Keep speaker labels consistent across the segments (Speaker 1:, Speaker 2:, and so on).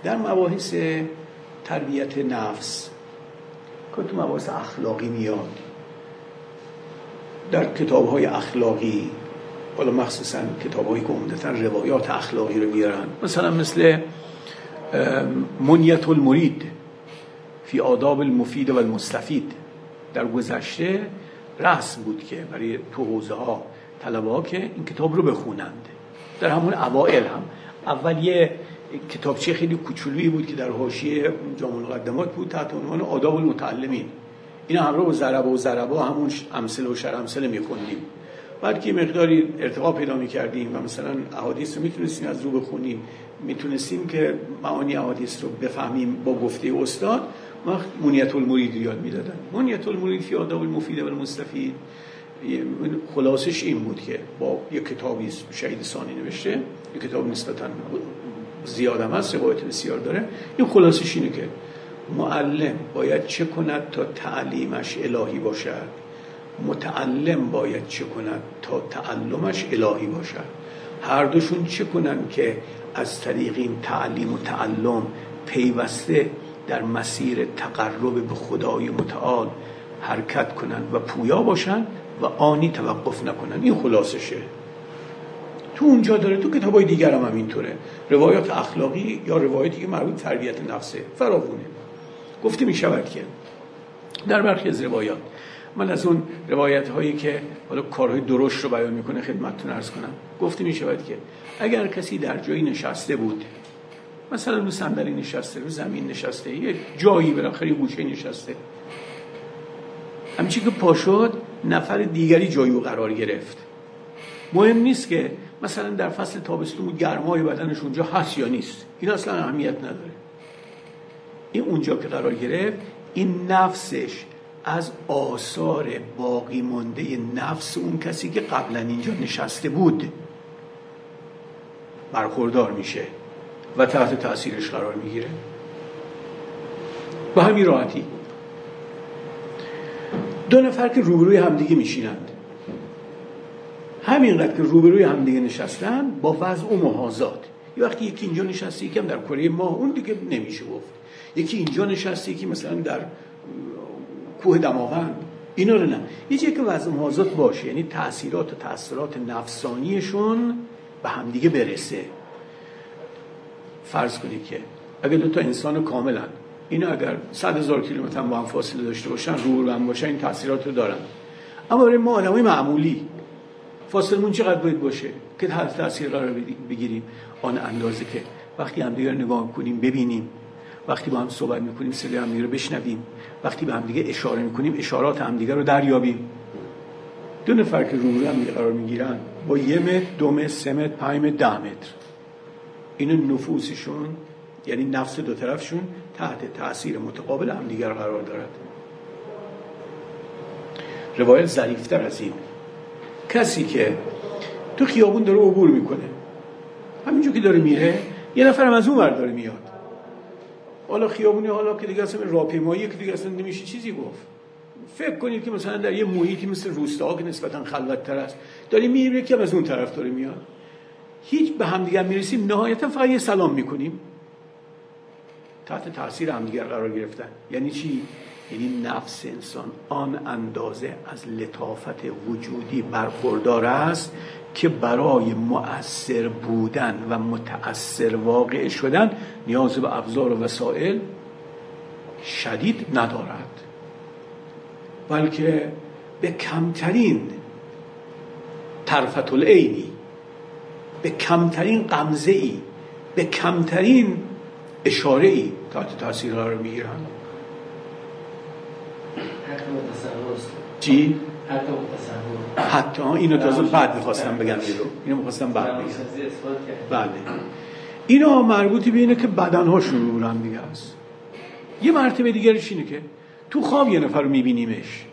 Speaker 1: در مباحث تربیت نفس که تو مباحث اخلاقی میاد، در کتاب‌های اخلاقی، حالا مخصوصاً کتاب‌هایی که عمدتاً روایات اخلاقی رو میارن، مثلا مثل منیت المرید فی آداب المفید و المستفید، در گذشته رسم بود که برای تو حوزه‌ها طلبه‌ها که این کتاب رو بخونند. در همون اوائل هم اول یه کتابچه خیلی کوچولویی بود که در حاشیه جامع المقدمات بود تحت عنوان آداب المتعلمین. اینا همراه با ضربا همون امثله و شرمثله می‌خوندیم. بعد که مقداری ارتقا پیدا می‌کردیم و مثلا احادیث رو میتونستیم از رو بخونیم، میتونستیم که معانی احادیث رو بفهمیم با گفته استاد، وقت منیت المرید یاد میدادن. منیت المرید فی آداب المفید و المستفید خلاصش این بود که با یک کتابی شهید ثانی نوشته، یک کتاب نسبتاً زیاد هم هست، روایت بسیار داره. این خلاصش اینه که معلم باید چه کند تا تعلیمش الهی باشد، متعلم باید چه کند تا تعلمش الهی باشد. هر دوشون چه کنن که از طریق این تعلیم و تعلم پیوسته در مسیر تقرب به خدای متعال حرکت کنن و پویا باشن و آنی توقف نکنن. این خلاصشه. تو اونجا داره، تو کتابای دیگر هم اینطوره، روایات اخلاقی یا روایاتی که مربوط به تربیت نفسه فراوونه. گفته می شود که در برخی از روایات، من از اون روایت هایی که حالا کارهای درشت رو بیان میکنه خدمتتون عرض کنم، گفته می شود که اگر کسی در جایی نشسته بود، مثلا رو صندلی نشسته، رو زمین نشسته، یه جایی بالاخره یه گوشه نشسته، همچین که پا شد نفر دیگری جایی رو قرار گرفت. مهم نیست که مثلا در فصل تابستون گرمای بدنش اونجا هست یا نیست، این اصلا اهمیت نداره. این اونجا که قرار گرفت، این نفسش از آثار باقی مانده نفس اون کسی که قبلا اینجا نشسته بود برخوردار میشه و تحت تأثیرش قرار میگیره. به همین راحتی دو نفر که روبروی همدیگه میشینند، همینقدر که روبروی همدیگه نشستن با وضع و محاذات، یه وقتی یکی اینجا نشسته، یکی هم در کره ماه، اون دیگه نمیشه گفت، یکی اینجا نشسته، یکی مثلا در کوه دماوند، اینا رو نه، یه جایی که وضع محاذات باشه، یعنی تأثیرات و تأثیرات نفسانیشون به همدیگه برسه. فرض کنید که اگه دو تا انسان کاملن، اینا اگر 100,000 کیلومتر با هم فاصله داشته باشن، رو هم باشن، این تأثیرات رو دارن. اما برای ما آدمای معمولی فاصلمون چقدر باید باشه که تحت تأثیر قرار بگیریم؟ آن اندازه که وقتی هم دیگه رو نگاه کنیم ببینیم، وقتی با هم صحبت میکنیم صدای هم دیگه رو بشنویم، وقتی به هم دیگه اشاره میکنیم اشارات هم دیگه رو دریابیم. دو نفر که روبروی هم دیگه قرار میگیرن با 1 متر، 2 متر، 3 متر، 5 متر، 10 متر، این نفوسشون یعنی نفس دو طرفشون تحت تأثیر متقابل هم دیگر قرار دارد. روایت ظریف‌تر از این، کسی که تو خیابون داره عبور میکنه، همینجور که داره میره، یه نفر هم از اون ور داره میاد، حالا خیابونی، حالا که دیگه اصلا راهپیمایی که دیگه اصلا نمیشه چیزی گفت. فکر کنید که مثلا در یه محیطی مثل روستاها که نسبتاً خلوت‌تر است، داری میری که از اون طرف داره میاد، هیچ به هم دیگر میرسیم، نهایتا فقط یه سلام میکنیم، تحت تأثیر همدیگر قرار گرفتن. یعنی چی؟ یعنی نفس انسان آن اندازه از لطافت وجودی برخوردار است که برای مؤثر بودن و متأثر واقع شدن نیاز به ابزار و وسایل شدید ندارد، بلکه به کمترین طرفة العینی، به کمترین غمزه‌ای، به کمترین اشاره‌ای تحت تأثیر قرار میگیرن. چی؟ حتی اینو تازه بعد میخواستم بگم، اینو میخواستم بعد بگم. بله، اینا مربوطی به اینه که بدنهاشون رو هم دیگه هست. یه مرتبه دیگرش اینه که تو خواب یه نفر رو میبینیمش،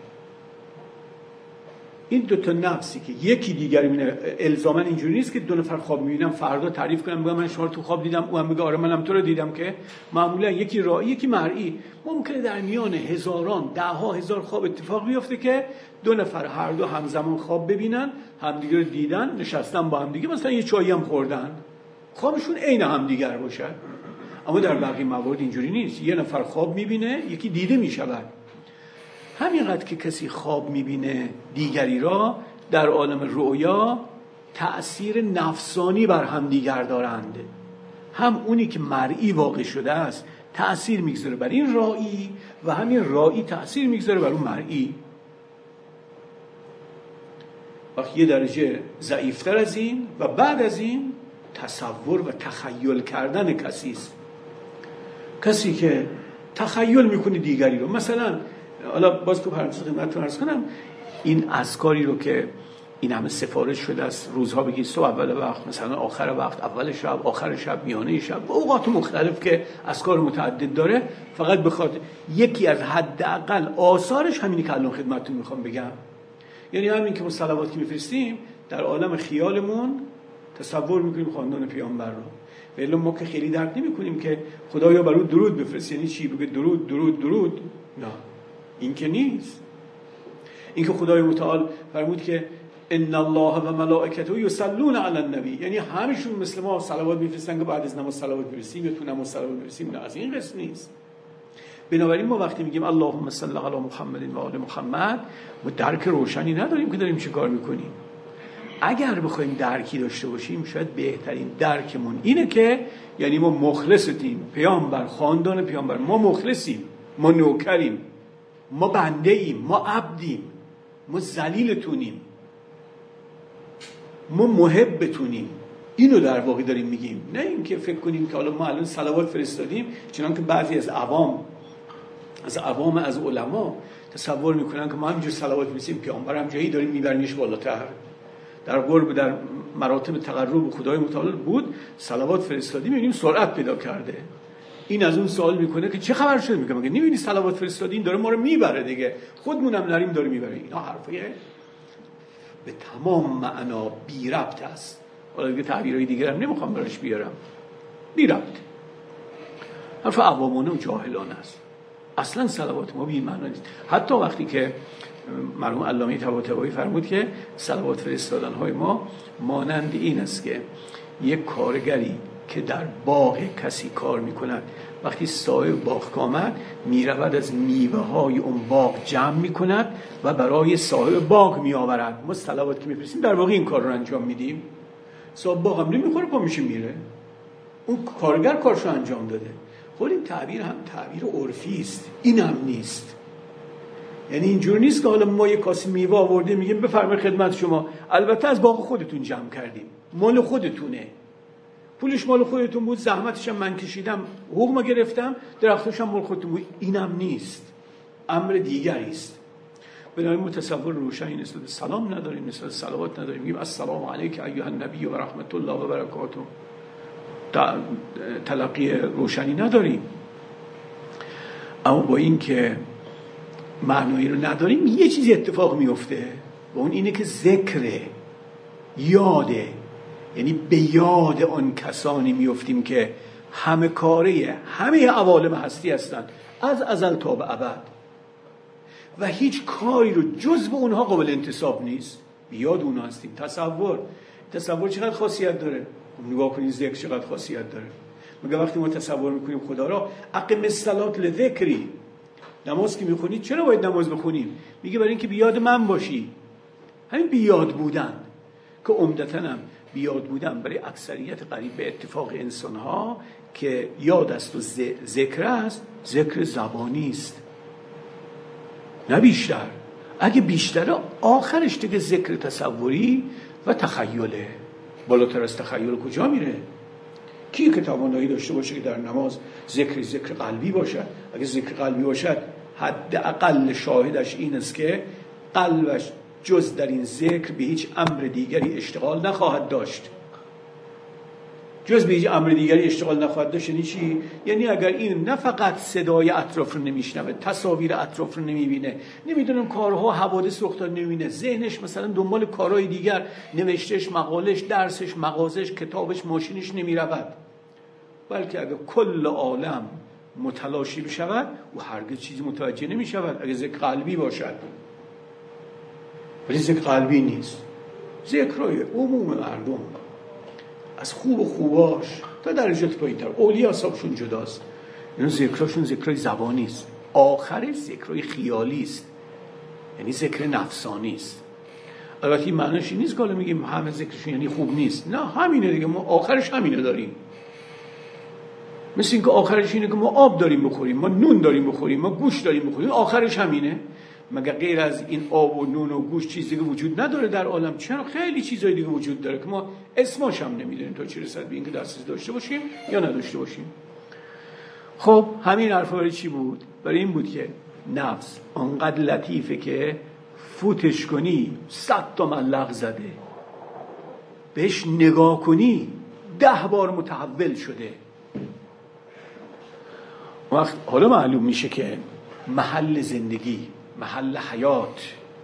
Speaker 1: این دو تا نفسی که یکی دیگری میبینه، الزاما اینجوری نیست که دو نفر خواب میبینم فردا تعریف کنم بگم من شما رو تو خواب دیدم، اون هم بگه آره منم تو رو دیدم، که معمولا یکی رایی یکی مرئی. ممکنه در میان هزاران، 10,000 خواب اتفاق بیفته که دو نفر هر دو همزمان خواب ببینن، همدیگه رو دیدن، نشستن با همدیگه، مثلا یه چایی هم خوردن، خوابشون عین همدیگر باشه. اما در بقیه موارد اینجوری نیست. یه نفر خواب میبینه، یکی دیده میشود. همینقدر که کسی خواب میبینه دیگری را، در عالم رؤیا تأثیر نفسانی بر هم دیگر دارند. هم اونی که مرئی واقع شده است تأثیر میگذاره بر این رایی و همین رایی تأثیر میگذاره بر اون مرئی. وقتی یه درجه ضعیفتر از این و بعد از این تصور و تخیل کردن کسی است. کسی که تخیل میکنه دیگری رو، مثلا حالا باز تو پرانتز خدمتتون عرض کنم، این اذکاری رو که این همه سفارش شده است، روزها بگید صبح اول وقت، مثلا آخر وقت، اول شب، آخر شب، میانه شب، اوقات مختلف که اذکار متعدد داره، فقط بخواد یکی از حداقل آثارش همینی که الان خدمتتون میخوام بگم. یعنی همین که ما صلوات که میفرستیم در عالم خیالمون تصور میکنیم خاندان پیامبر رو، ولی ما که خیلی درک نمیکنیم که خدایا بر اون درود بفرست. یعنی چی؟ بگه درود درود درود؟ نه، این که نیست. این که خدای متعال فرمود که ان الله و ملائکته یصلون علی النبی، یعنی همشون مثل ما صلوات میفرستن که بعد از نماز صلوات بفرستیم یا تو نماز صلوات بفرستیم. نه، از این قسم نیست. بنابراین ما وقتی میگیم اللهم صل علی محمد و آل محمد، ما درک روشنی نداریم که داریم چه کار میکنیم. اگر بخوایم درکی داشته باشیم، شاید بهترین درکمون اینه که یعنی ما مخلصیم، پیامبر، خاندان پیامبر، ما مخلصیم، ما نوکریم، ما بنده ایم، ما عبدیم، ما ذلیلتونیم، ما محبتونیم. اینو در واقع داریم میگیم. نه اینکه فکر کنیم که حالا ما الان صلوات فرستادیم، چنانکه بعضی از عوام از علما تصور میکنن که ما همینجور صلوات می‌فرستیم، پیامبر هم جایی داریم میبرنیش بالاتر. در قرب، در مراتب تقرب خدای متعال بود، صلوات فرستادیم، می‌بینیم سرعت پیدا کرده. این از اون سوال میکنه که چه خبر شده؟ میگه مگه نمی‌بینی صلوات فرستادین داره ما رو میبره دیگه، خودمونم نریم داره میبره. اینا حرفای به تمام معنا بی ربط است. حالا دیگه تعبیرهای دیگه هم نمیخوام براش بیارم، بی ربط، حرف عوامانه و جاهلانه است. اصلا صلوات ما بی معنا نیست. حتی وقتی که مرحوم علامه طباطبایی فرمود که صلوات فرستادن های ما مانند این است که یک کارگری که در باغ کسی کار میکند، وقتی صاحب باغ آمد میرود از میوه های اون باغ جمع میکند و برای صاحب باغ میآورد. ما صلوات که میفرستیم در واقع این کار رو انجام میدیم. صاحب باغ هم نمیخوره، پا میشه میره، اون کارگر کارشو انجام داده. خود این تعبیر هم تعبیر عرفی است، این هم نیست. یعنی اینجور نیست که حالا ما یک کاسه میوه آوردیم میگیم بفرمایید خدمت شما، البته از باغ خودتون جمع کردیم، مال خودتونه، پولش مال خودتون بود، زحمتش هم من کشیدم، حقوق ما گرفتم، درختش هم مال خودتون بود. اینم نیست، امر دیگری است. بنابراین متصور روشنی نسبت به سلام نداریم، نسبت به صلوات نداریم. میگیم السلام علیک ایها النبی و رحمت الله و برکاته، تلقی روشنی نداریم. اما با این که معنایی رو نداریم، یه چیزی اتفاق میفته و اون اینه که ذکر یاده، یعنی به یاد آن کسانی میفتیم که همه کاره همه عوالم هستی هستند از ازل تا به ابد و هیچ کاری رو جز به اونها قابل انتساب نیست. به یاد اونها هستیم. تصور چقدر خاصیت داره؟ نگاه کنید ذکر چقدر خاصیت داره. مگه وقتی ما تصور میکنیم خدا را اقم الصلاة لذکری، نماز که میخونید چرا باید نماز بخونیم؟ میگه برای اینکه بیاد من باشی. همین بیاد بودن که عمدتاً هم بیاد بودن برای اکثریت قریب به اتفاق انسانها که یاد است و ذکر است، ذکر زبانی است نه بیشتر. اگه بیشتره آخرش دیگه ذکر تصوری و تخیله. بالاتر از تخیل کجا میره؟ کی که توانایی داشته باشه که در نماز ذکر قلبی باشد؟ اگه ذکر قلبی باشد حداقل شاهدش این است که قلبش جز در این ذکر به هیچ امر دیگری اشتغال نخواهد داشت. جز به هیچ امر دیگری اشتغال نخواهد داشت. یعنی چی؟ یعنی اگر این نه فقط صدای اطراف رو نمیشنوه، تصاویر اطراف رو نمیبینه، نمیدونم کارها حوادث رخ داده نمیبینه، ذهنش مثلا دنبال کارهای دیگر، نوشتش، مقالش، درسش، مغازش، کتابش، ماشینش نمیرود، بلکه اگر کل عالم متلاشی بشود و هرگز چیزی متوجه نمیشود اگر ذکر قلبی باشد. ولی ذکر قلبی نیست. ذکرهای عموم مردم از خوب و خوباش تا درجات پایین‌تر. اولیا حسابشون جداست، اینا ذکرشون ذکرای زبانی است، آخرش ذکرای خیالی است، یعنی ذکر نفسانی است. البته این معنیش نیست که حالا میگیم همه ذکرشون یعنی خوب نیست، نه، همینه دیگه، ما آخرش همینه داریم. مثل اینکه آخرش اینه که ما آب داریم بخوریم، ما نون داریم بخوریم، ما گوشت داریم بخوریم، آخرش همینه. مگر غیر از این آب و نون و گوشت چیزی که وجود نداره در عالم؟ چرا خیلی چیزای دیگه وجود داره که ما اسمش هم نمیدونیم تا چه رسد به اینکه دسترسی داشته باشیم یا نداشته باشیم. خب همین حرفا برای چی بود؟ برای این بود که نفس انقدر لطیفه که فوتش کنی 100 تا ملق زده، بهش نگاه کنی 10 بار متحول شده. وقت حالا معلوم میشه که محل زندگی، محل حیات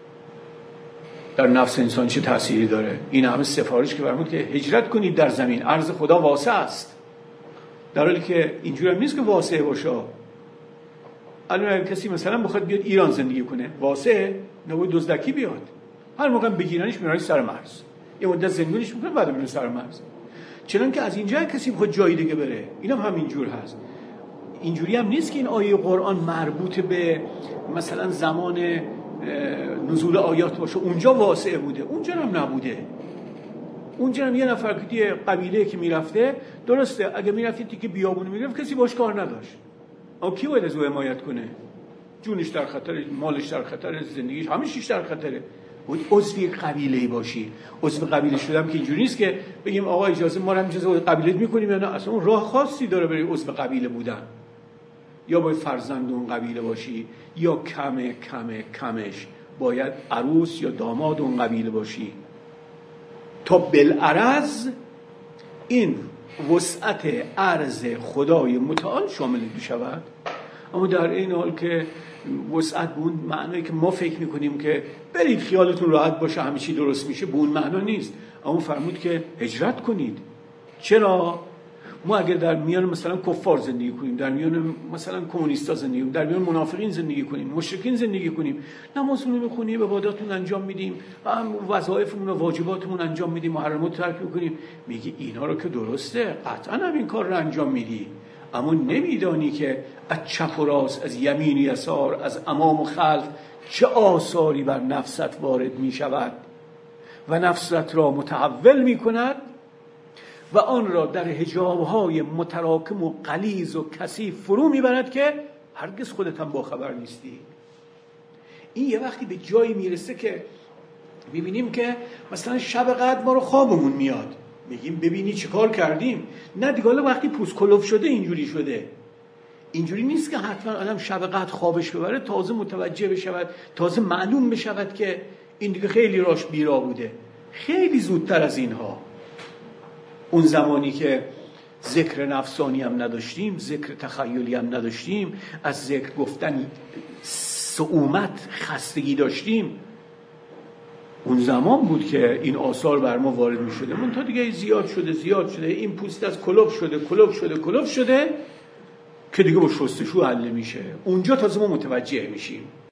Speaker 1: در نفس انسان چه تأثیری داره. این همه سفارش که فرمود که هجرت کنید در زمین، ارض خدا واسع است، در حالی که اینجوری هم نیست که واسع باشه. الان اگه کسی مثلا بخواد بیاد ایران زندگی کنه، واسع نباید دزدکی بیاد، هر موقع بگیرنش میرن سر مرز، یه مدت زندونش میکنه، بعد میره سر مرز. چنان که از اینجا کسی بخواد جای دیگه بره، اینم همینجور هست. اینجوری هم نیست که این آیه قرآن مربوط به مثلا زمان نزول آیات باشه، اونجا واسع بوده، اونجا هم نبوده. اونجا هم یه نفر که یه قبیله که میرفته، درسته اگه میرفتی که بیابون میرفت کسی باش کار نداشت، اما کی باید از او حمایت کنه؟ جونش در خطر، مالش در خطر، زندگیش همه چیز در خطره. بود عضو قبیله باشی. عضو قبیله شدم که اینجوری نیست که بگیم آقا اجازه ما رو هم جزو قبیلت میکنیم یا نه، اصلا اون راه خاصی داره برای عضو قبیله بودن. یا باید فرزند اون قبیله باشی، یا کمش باید عروس یا داماد اون قبیله باشی تا بالعرض این وسعت عرض خدای متعال شامل شود. اما در این حال که وسعت به اون معنایی که ما فکر میکنیم که برید خیالتون راحت باشه همه چی درست میشه، به اون معنا نیست. اما فرمود که هجرت کنید. چرا؟ ما اگر در میان مثلا کفار زندگی کنیم، در میان مثلا کمونیستا زندگی کنیم، در میان منافقین زندگی کنیم، مشرکین زندگی کنیم، نمازمون رو میخونیم، عباداتمون انجام میدیم، وظایفمون و واجباتمون انجام میدیم، محرمات ترک میکنیم، میگی اینا رو که درسته، قطعا هم این کار رو انجام میدی، اما نمیدانی که از چپ و راست، از یمین و یسار، از امام و خلف چه آثاری بر نفست وارد میشود و نفست را متحول میکند و آن را در حجاب‌های متراکم و غلیظ و کثیف فرو میبرد که هرگز خودت هم باخبر نیستی. این یه وقتی به جایی میرسه که میبینیم که مثلا شب قدر ما رو خوابمون میاد، میگیم ببینی چه کار کردیم. نه دیگه، حالا وقتی پوست کلوف شده اینجوری شده. اینجوری نیست که حتما آدم شب قدر خوابش ببره تازه متوجه بشود، تازه معلوم بشود که این دیگه خیلی راش بیرا بوده. خیلی زودتر از اینها، اون زمانی که ذکر نفسانی هم نداشتیم، ذکر تخیلی هم نداشتیم، از ذکر گفتن صعومت، خستگی داشتیم، اون زمان بود که این آثار بر ما وارد می شده. من تا دیگه زیاد شده، این پوست از کلوف شده که دیگه با شستشو حل میشه. اونجا تازه ما متوجه میشیم.